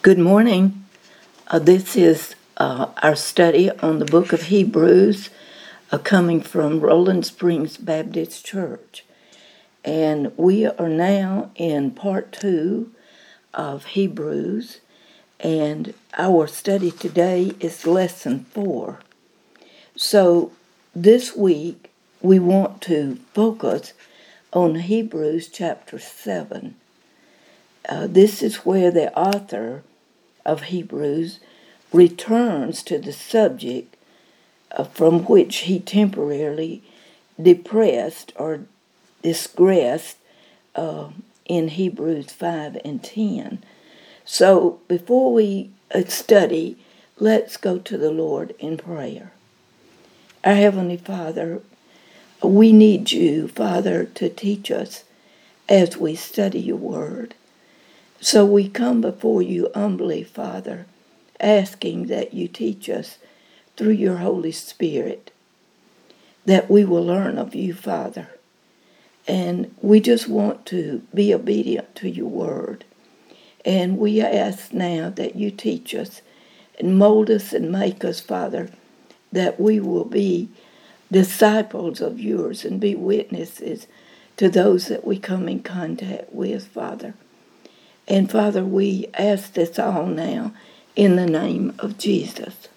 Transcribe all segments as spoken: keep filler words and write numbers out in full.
Good morning. Uh, this is uh, our study on the book of Hebrews, uh, coming from Rolling Springs Baptist Church. And we are now in part two of Hebrews, and our study today is lesson four. So this week we want to focus on Hebrews chapter seven. Uh, this is where the author of Hebrews returns to the subject uh, from which he temporarily depressed or digressed uh, in Hebrews five and ten. So before we uh, study, let's go to the Lord in prayer. Our Heavenly Father, we need you, Father, to teach us as we study your word. So we come before you humbly, Father, asking that you teach us through your Holy Spirit, that we will learn of you, Father. And we just want to be obedient to your word. And we ask now that you teach us and mold us and make us, Father, that we will be disciples of yours and be witnesses to those that we come in contact with, Father. And Father, we ask this all now in the name of Jesus.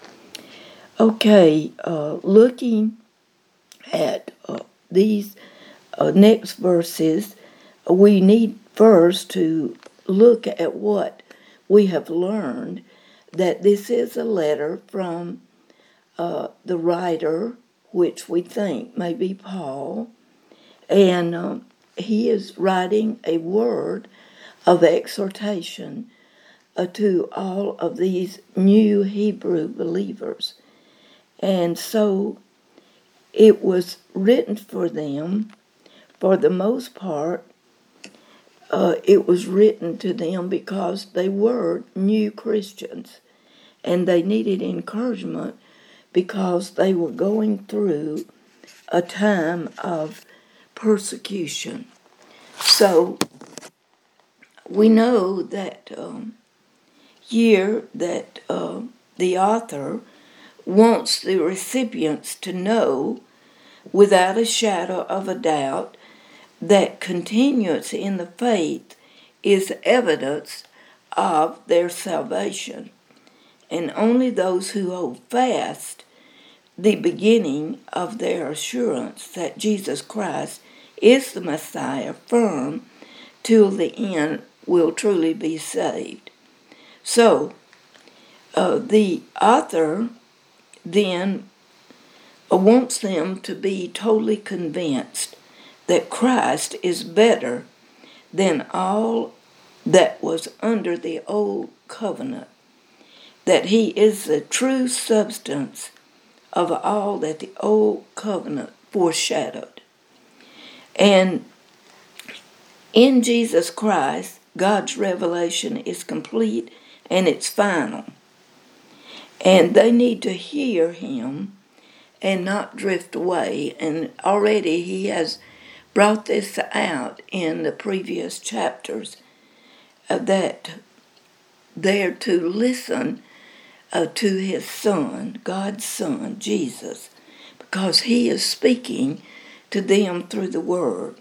Okay, uh, looking at uh, these uh, next verses, we need first to look at what we have learned, that this is a letter from uh, the writer, which we think may be Paul, and uh, he is writing a word of exhortation uh, to all of these new Hebrew believers. And so it was written for them, for the most part, uh, it was written to them because they were new Christians and they needed encouragement because they were going through a time of persecution. So we know that um, here that uh, the author wants the recipients to know without a shadow of a doubt that continuance in the faith is evidence of their salvation, and only those who hold fast the beginning of their assurance that Jesus Christ is the Messiah firm till the end will truly be saved. So, uh, the author then wants them to be totally convinced that Christ is better than all that was under the old covenant, that he is the true substance of all that the old covenant foreshadowed. And in Jesus Christ, God's revelation is complete and it's final. And they need to hear him and not drift away. And already he has brought this out in the previous chapters, uh, that they're to listen uh, to his Son, God's Son, Jesus, because he is speaking to them through the Word.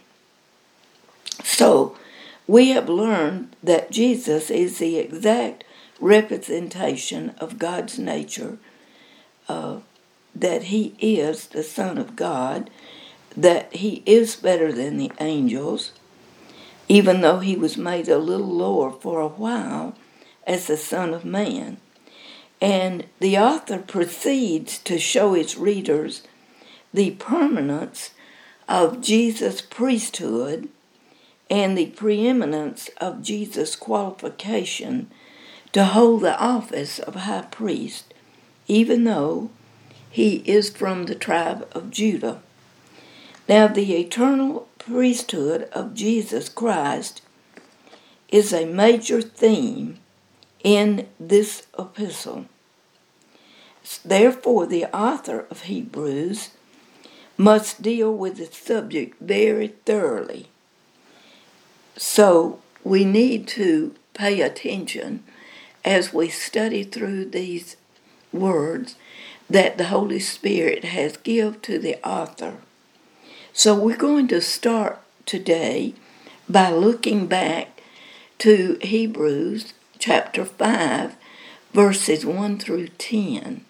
So we have learned that Jesus is the exact representation of God's nature, uh, that he is the Son of God, that he is better than the angels, even though he was made a little lower for a while as the Son of Man. And the author proceeds to show his readers the permanence of Jesus' priesthood and the preeminence of Jesus' qualification to hold the office of high priest, even though he is from the tribe of Judah. Now, the eternal priesthood of Jesus Christ is a major theme in this epistle. Therefore, the author of Hebrews must deal with the subject very thoroughly. So we need to pay attention as we study through these words that the Holy Spirit has given to the author. So we're going to start today by looking back to Hebrews chapter five, verses one through ten.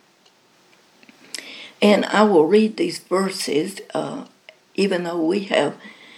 And I will read these verses, uh, even though we have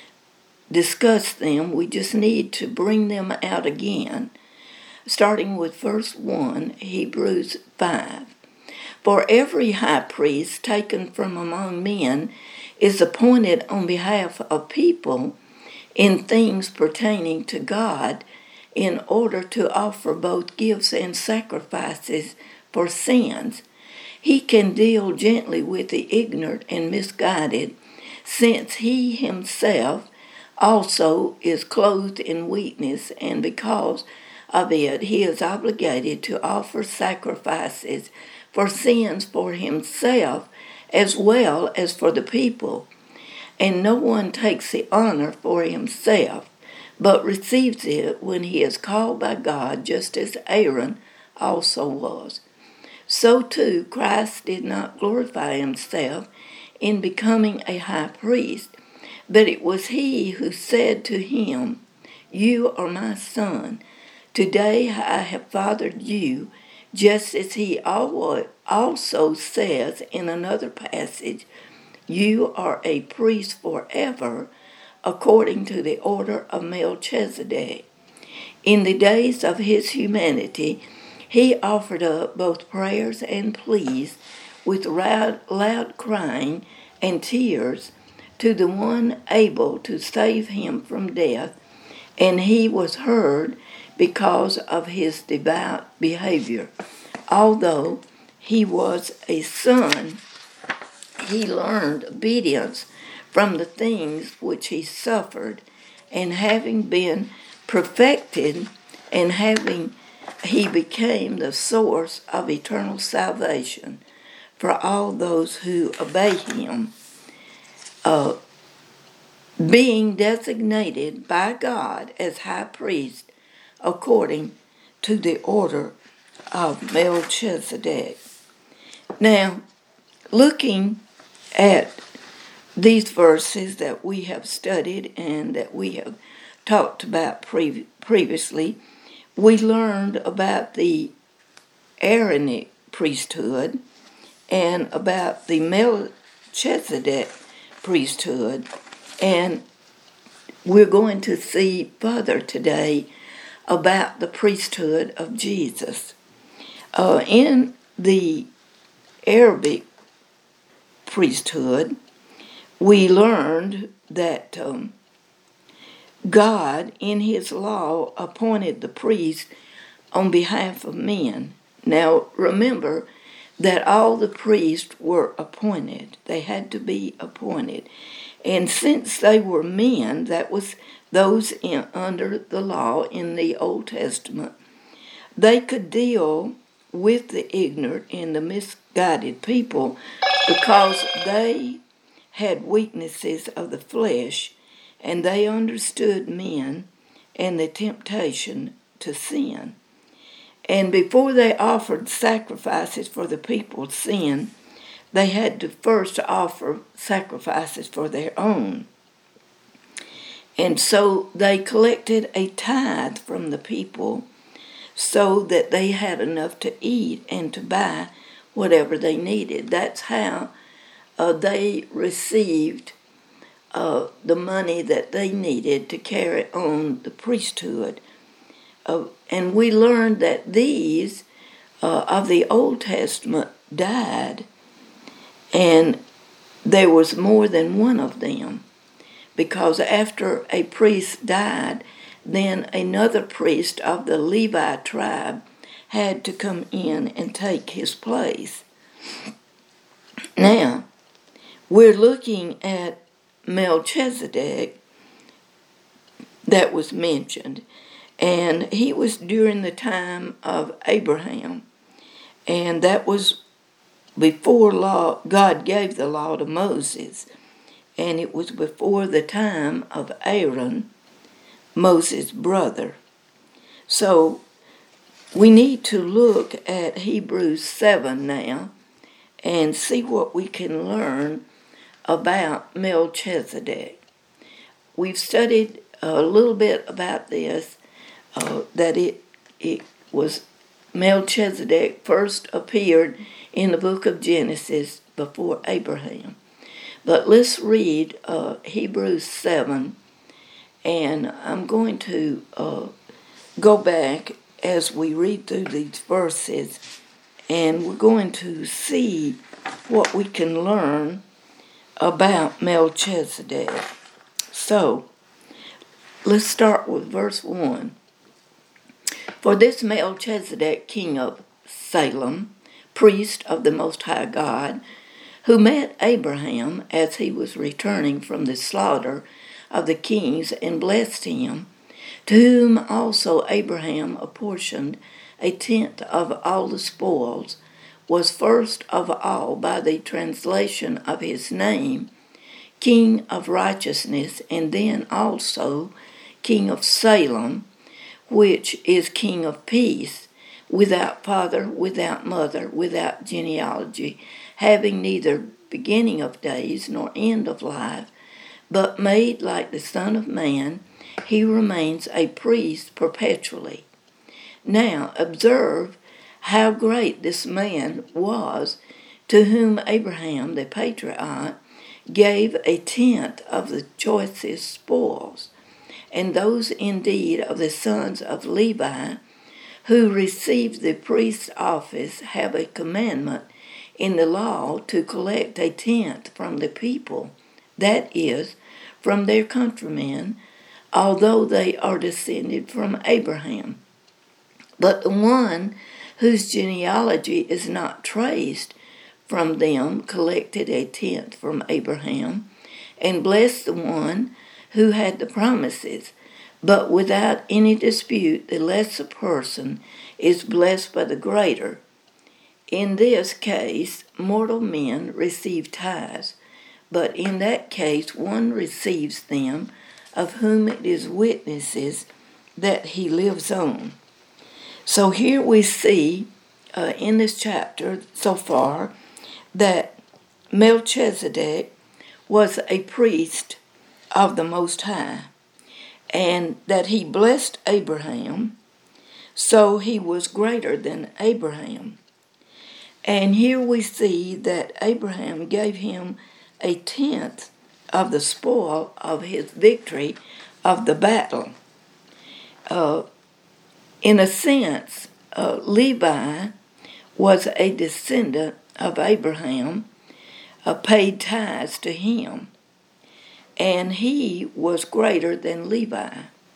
discussed them, we just need to bring them out again. Starting with verse one, Hebrews five. For every high priest taken from among men is appointed on behalf of people in things pertaining to God, in order to offer both gifts and sacrifices for sins. He can deal gently with the ignorant and misguided, since he himself also is clothed in weakness, and because of it he is obligated to offer sacrifices for sins for himself as well as for the people. And no one takes the honor for himself, but receives it when he is called by God, just as Aaron also was. So too Christ did not glorify himself in becoming a high priest, but it was he who said to him, You are my son. Today I have fathered you, just as he also says in another passage, You are a priest forever, according to the order of Melchizedek. In the days of his humanity, he offered up both prayers and pleas with loud, loud crying and tears to the one able to save him from death, and he was heard because of his devout behavior. Although he was a son, he learned obedience from the things which he suffered, and having been perfected, and having he became the source of eternal salvation for all those who obey him, uh, being designated by God as high priest according to the order of Melchizedek. Now, looking at these verses that we have studied and that we have talked about pre- previously, we learned about the Aaronic priesthood and about the Melchizedek priesthood, and we're going to see further today about the priesthood of Jesus. Uh, in the Arabic priesthood, we learned that um, God, in his law, appointed the priest on behalf of men. Now, remember that all the priests were appointed. They had to be appointed. And since they were men, that was those in, under the law in the Old Testament, they could deal with the ignorant and the misguided people because they had weaknesses of the flesh, and they understood men and the temptation to sin. And before they offered sacrifices for the people's sin, they had to first offer sacrifices for their own. And so they collected a tithe from the people so that they had enough to eat and to buy whatever they needed. That's how uh, they received uh, the money that they needed to carry on the priesthood. Uh, and we learned that these uh, of the Old Testament died, and there was more than one of them, because after a priest died, then another priest of the Levi tribe had to come in and take his place. Now, we're looking at Melchizedek that was mentioned, and he was during the time of Abraham, and that was before law. God gave the law to Moses, and it was before the time of Aaron, Moses' brother. So we need to look at Hebrews seven now and see what we can learn about Melchizedek. We've studied a little bit about this, uh, that it, it was Melchizedek first appeared in the book of Genesis before Abraham. But let's read uh, Hebrews seven, and I'm going to uh, go back as we read through these verses, and we're going to see what we can learn about Melchizedek. So, let's start with verse one. For this Melchizedek, king of Salem, priest of the Most High God, who met Abraham as he was returning from the slaughter of the kings and blessed him, to whom also Abraham apportioned a tenth of all the spoils, was first of all by the translation of his name, King of Righteousness, and then also King of Salem, which is King of Peace, without father, without mother, without genealogy, having neither beginning of days nor end of life, but made like the Son of Man, he remains a priest perpetually. Now observe how great this man was, to whom Abraham the patriarch gave a tenth of the choicest spoils, and those indeed of the sons of Levi, who received the priest's office, have a commandment in the law to collect a tenth from the people, that is, from their countrymen, although they are descended from Abraham. But the one whose genealogy is not traced from them collected a tenth from Abraham, and blessed the one who had the promises. But without any dispute, the lesser person is blessed by the greater. In this case, mortal men receive tithes, but in that case one receives them, of whom it is witnesses that he lives on. So here we see uh, in this chapter so far that Melchizedek was a priest of the Most High, and that he blessed Abraham, so he was greater than Abraham. And here we see that Abraham gave him a tenth of the spoil of his victory of the battle. Uh, in a sense, uh, Levi was a descendant of Abraham, uh, paid tithes to him, and he was greater than Levi.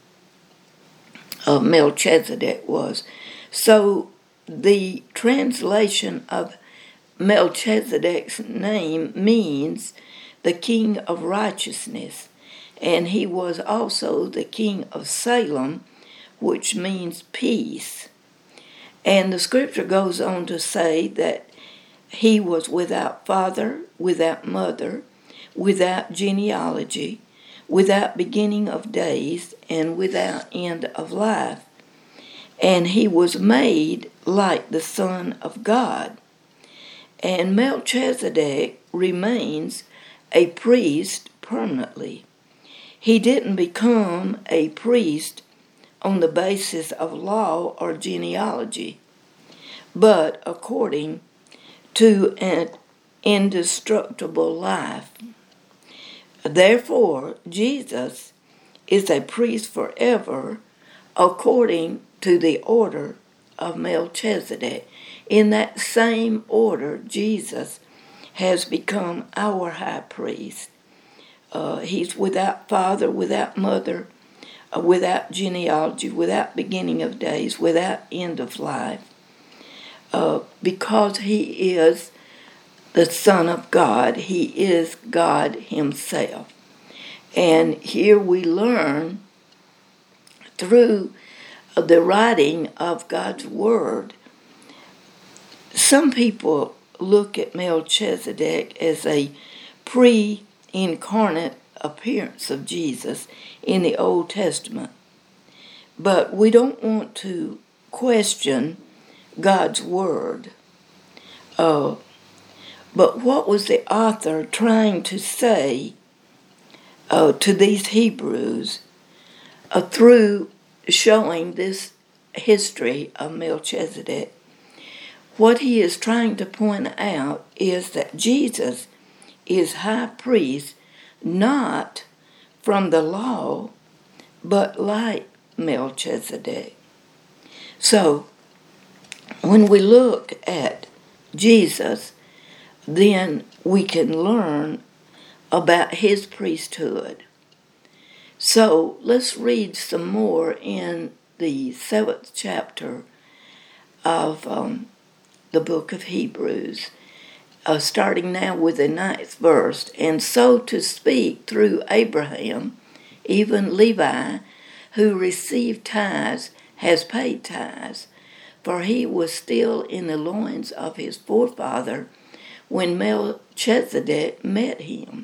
Uh, Melchizedek was. So the translation of Melchizedek's name means the King of Righteousness, and he was also the King of Salem, which means peace. And the scripture goes on to say that he was without father, without mother, without genealogy, without beginning of days, and without end of life. And he was made like the Son of God. And Melchizedek remains a priest permanently. He didn't become a priest on the basis of law or genealogy, but according to an indestructible life. Therefore, Jesus is a priest forever according to the order of Melchizedek. In that same order, Jesus has become our high priest. Uh, he's without father, without mother, uh, without genealogy, without beginning of days, without end of life, uh, because he is the Son of God. He is God himself. And here we learn through the writing of God's Word. Some people look at Melchizedek as a pre-incarnate appearance of Jesus in the Old Testament. But we don't want to question God's word. Uh, but what was the author trying to say uh, to these Hebrews uh, through showing this history of Melchizedek? What he is trying to point out is that Jesus is high priest not from the law, but like Melchizedek. So, when we look at Jesus, then we can learn about his priesthood. So, let's read some more in the seventh chapter of um, the book of Hebrews, uh, starting now with the ninth verse. And so to speak, through Abraham, even Levi, who received tithes, has paid tithes, for he was still in the loins of his forefather when Melchizedek met him.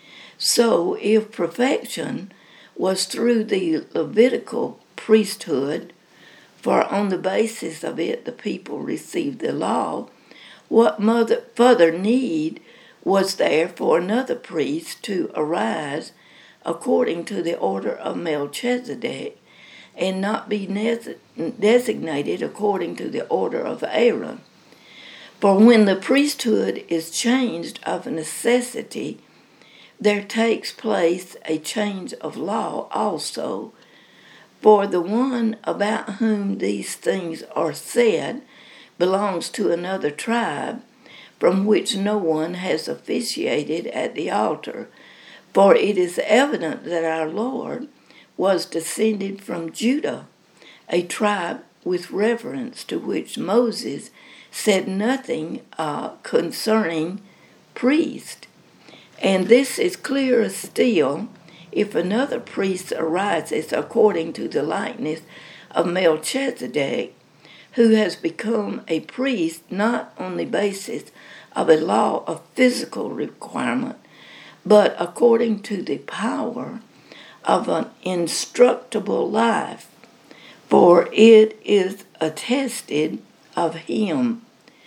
So if perfection was through the Levitical priesthood, for on the basis of it the people received the law, what mother, further need was there for another priest to arise according to the order of Melchizedek, and not be designated according to the order of Aaron? For when the priesthood is changed of necessity, there takes place a change of law also. For the one about whom these things are said belongs to another tribe, from which no one has officiated at the altar. For it is evident that our Lord was descended from Judah, a tribe with reverence to which Moses said nothing uh, concerning priest. And this is clearer still if another priest arises according to the likeness of Melchizedek, who has become a priest not on the basis of a law of physical requirement, but according to the power of an instructable life. For it is attested of him,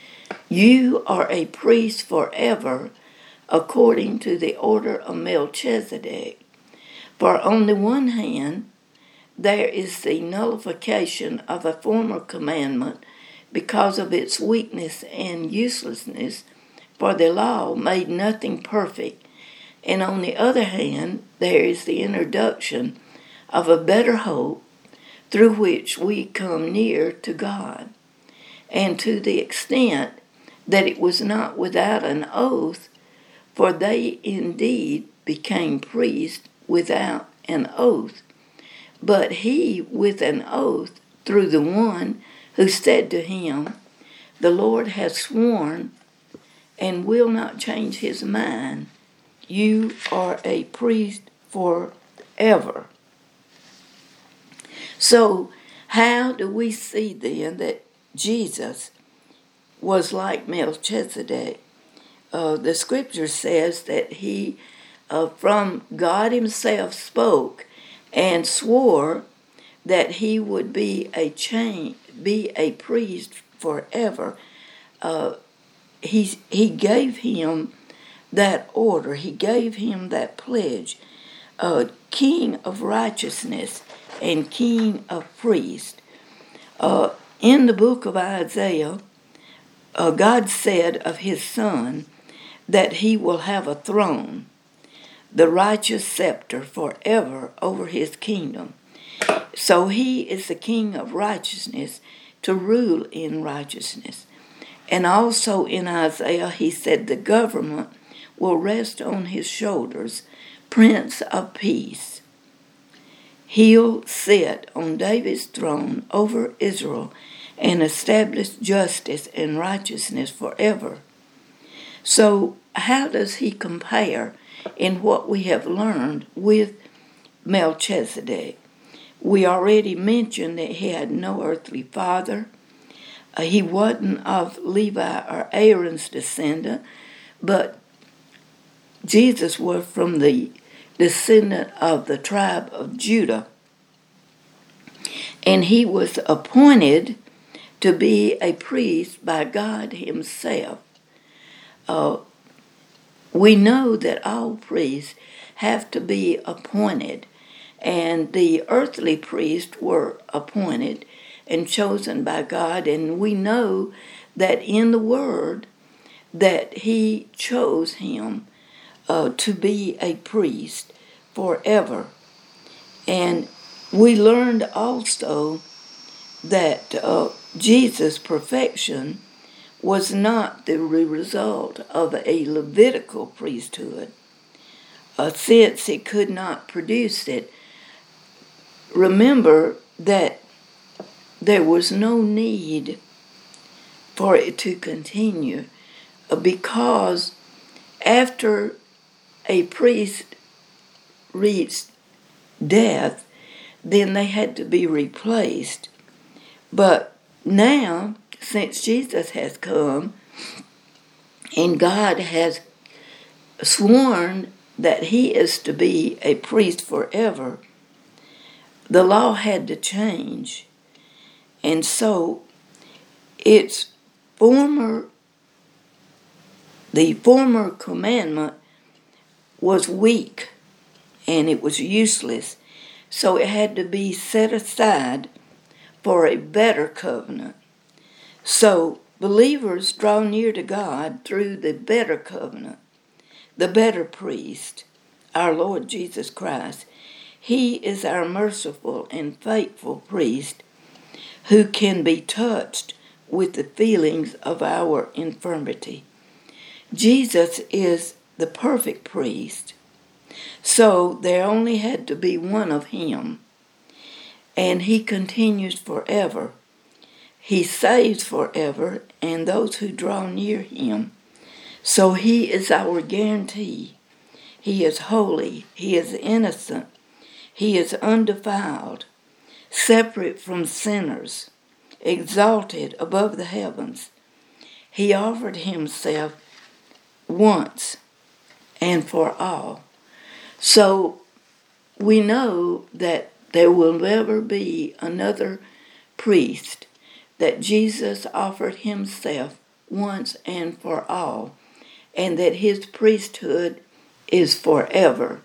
you are a priest forever, according to the order of Melchizedek. For on the one hand, there is the nullification of a former commandment because of its weakness and uselessness, for the law made nothing perfect. And on the other hand, there is the introduction of a better hope through which we come near to God. And to the extent that it was not without an oath, for they indeed became priests without an oath, but he with an oath through the one who said to him, the Lord has sworn and will not change his mind, you are a priest forever. So how do we see then that Jesus was like Melchizedek? Uh, the scripture says that he, uh, from God himself, spoke and swore that he would be a chain, be a priest forever. Uh, he he gave him that order. He gave him that pledge. Uh, King of righteousness and King of priests. Uh, in the book of Isaiah, uh, God said of his son that he will have a throne, the righteous scepter forever over his kingdom. So he is the King of righteousness to rule in righteousness. And also in Isaiah, he said the government will rest on his shoulders, Prince of Peace. He'll sit on David's throne over Israel and establish justice and righteousness forever. So how does he compare in what we have learned with Melchizedek? We already mentioned that he had no earthly father. Uh, he wasn't of Levi or Aaron's descendant, but Jesus was from the descendant of the tribe of Judah. And he was appointed to be a priest by God himself. Uh, we know that all priests have to be appointed, and the earthly priests were appointed and chosen by God, and we know that in the Word that he chose him uh, to be a priest forever. And we learned also that uh, Jesus' perfection was not the result of a Levitical priesthood, uh, since it could not produce it. Remember that there was no need for it to continue, uh, because after a priest reached death, then they had to be replaced. But now, since Jesus has come and God has sworn that he is to be a priest forever, the law had to change. And so its former, the former commandment was weak and it was useless. So it had to be set aside for a better covenant. So believers draw near to God through the better covenant, the better priest, our Lord Jesus Christ. He is our merciful and faithful priest who can be touched with the feelings of our infirmity. Jesus is the perfect priest, so there only had to be one of him, and he continues forever. He saves forever, and those who draw near him. So he is our guarantee. He is holy. He is innocent. He is undefiled, separate from sinners, exalted above the heavens. He offered himself once and for all. So we know that there will never be another priest, that Jesus offered himself once and for all, and that his priesthood is forever.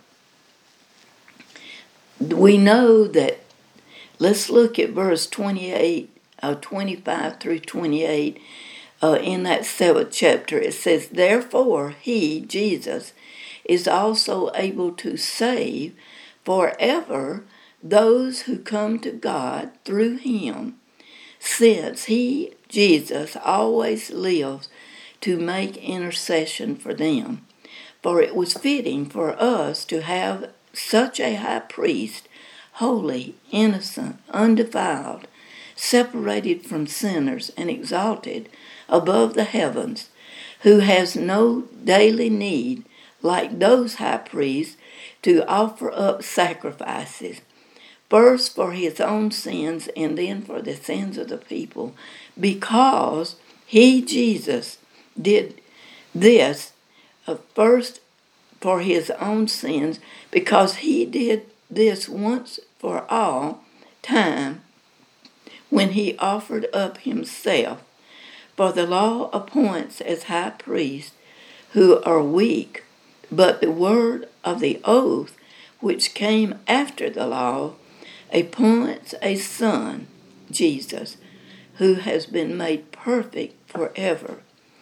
We know that, let's look at verse twenty-eight, uh, twenty-five through twenty-eight, uh, in that seventh chapter. It says, therefore he, Jesus, is also able to save forever those who come to God through him, since he, Jesus, always lives to make intercession for them. For it was fitting for us to have such a high priest, holy, innocent, undefiled, separated from sinners, and exalted above the heavens, who has no daily need, like those high priests, to offer up sacrifices, first for his own sins and then for the sins of the people, because he, Jesus, did this uh, first for his own sins, because he did this once for all time when he offered up himself. For the law appoints as high priests who are weak, but the word of the oath which came after the law appoints a son, Jesus, who has been made perfect forever.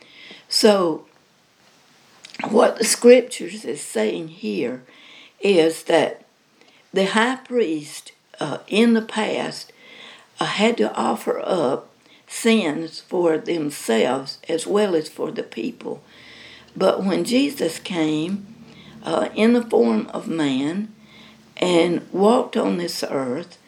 So what the scriptures is saying here is that the high priest uh, in the past uh, had to offer up sins for themselves as well as for the people. But when Jesus came uh, in the form of man and walked on this earth,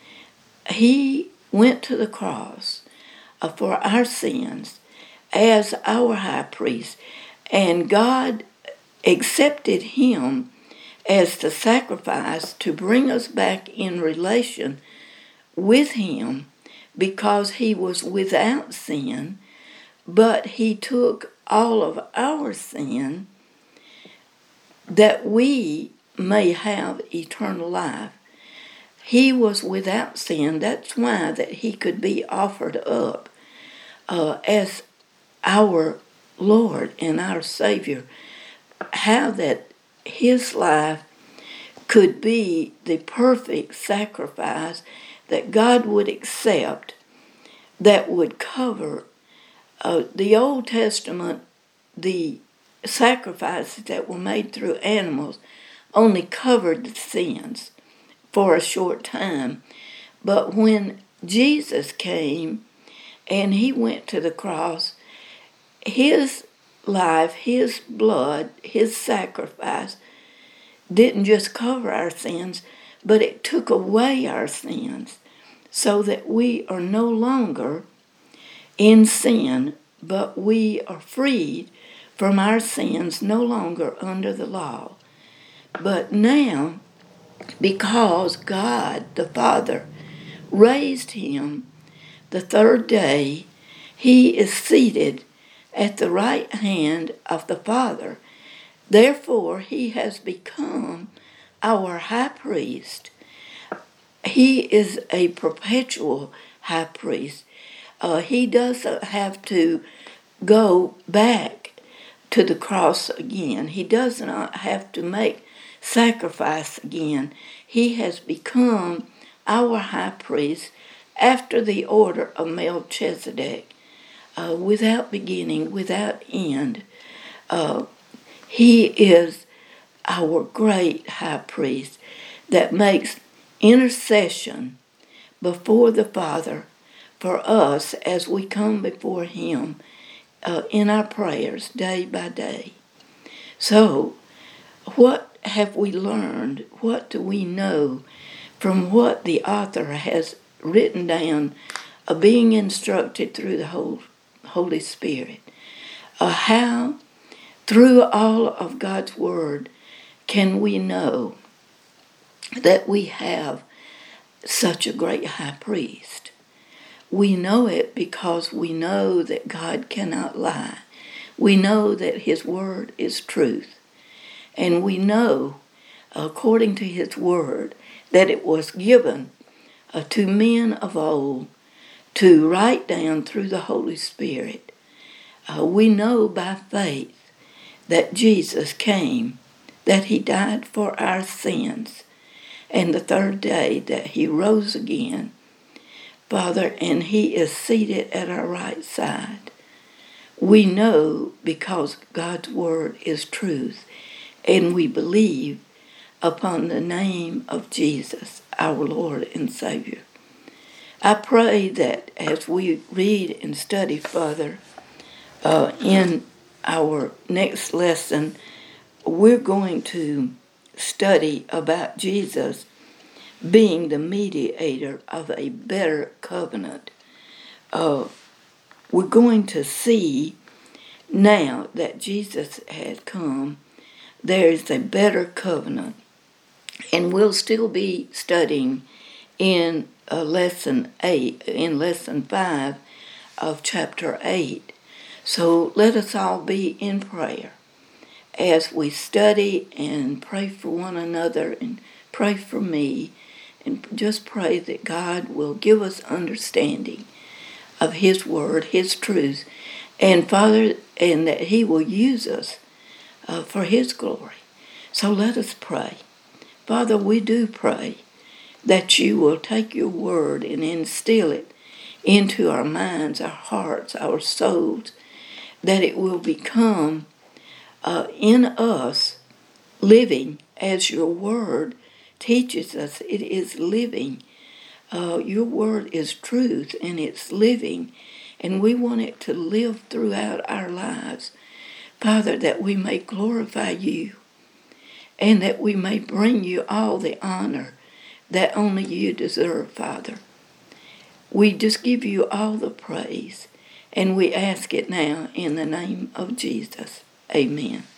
he went to the cross uh, for our sins as our high priest, and God accepted him as the sacrifice to bring us back in relation with him, because he was without sin, but he took all of our sin that we may have eternal life. He was without sin. That's why that he could be offered up uh, as our Lord and our Savior, how that his life could be the perfect sacrifice that God would accept, that would cover uh, the Old Testament. The sacrifices that were made through animals only covered the sins for a short time. But when Jesus came and he went to the cross, his life, his blood, his sacrifice didn't just cover our sins, but it took away our sins so that we are no longer in sin, but we are freed from our sins, no longer under the law. But now, because God the Father raised him the third day, he is seated at the right hand of the Father. Therefore, he has become our high priest. He is a perpetual high priest. Uh, he doesn't have to go back to the cross again. He does not have to make sacrifice again. He has become our high priest after the order of Melchizedek, uh, without beginning, without end. Uh, he is our great high priest that makes intercession before the Father for us as we come before him uh, in our prayers day by day. So, what have we learned? What do we know from what the author has written down, uh, being instructed through the whole Holy Spirit? Uh, how, through all of God's Word, can we know that we have such a great high priest? We know it because we know that God cannot lie. We know that his word is truth. And we know, according to his word, that it was given uh, to men of old to write down through the Holy Spirit. Uh, we know by faith that Jesus came, that he died for our sins, and the third day that he rose again, Father, and he is seated at our right side. We know because God's word is truth, and we believe upon the name of Jesus, our Lord and Savior. I pray that as we read and study further uh, in our next lesson, we're going to study about Jesus being the mediator of a better covenant. Uh, we're going to see now that Jesus had come, there is a better covenant. And we'll still be studying in uh, lesson eight, in lesson five of chapter eight. So let us all be in prayer as we study and pray for one another and pray for me, and just pray that God will give us understanding of his word, his truth, and Father, and that he will use us uh, for his glory. So let us pray. Father, we do pray that you will take your word and instill it into our minds, our hearts, our souls, that it will become uh, in us living as your word teaches us. It is living. Uh, your word is truth, and it's living, and we want it to live throughout our lives, Father, that we may glorify you and that we may bring you all the honor that only you deserve, Father. We just give you all the praise, and we ask it now in the name of Jesus. Amen.